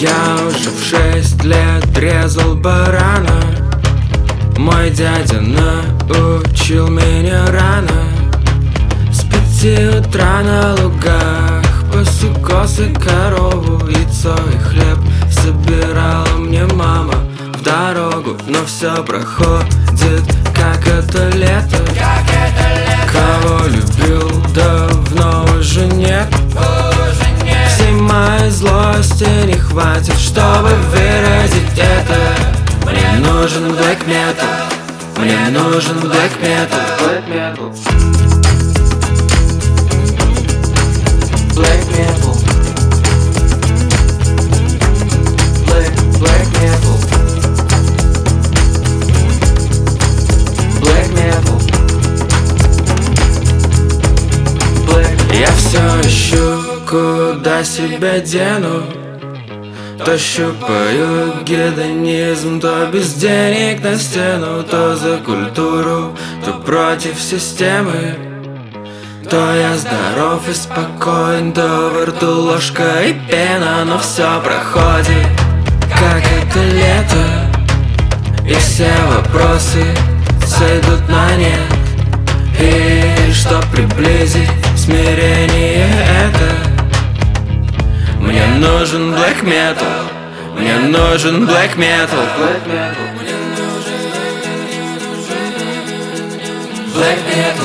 Я уже в 6 лет резал барана. Мой дядя научил меня рано. С 5 утра на лугах пасу косы, корову, яйцо и хлеб собирала мне мама в дорогу. Но все проходит, как это лето. Кого любил, давно уже нет. Всей моей злости не хватит, чтобы выразить это. Мне нужен black metal. Мне нужен black metal. Black metal. Black metal. Black metal. Black metal. Я все ищу, куда себя дену. То щупаю гедонизм, то без денег на стену, то за культуру, то против системы. То я здоров и спокоен, то во рту ложка и пена. Но все проходит, как это лето. И все вопросы сойдут на нет. И чтоб приблизить смирение это, мне нужен black metal. Мне нужен black metal. Black metal. Black metal.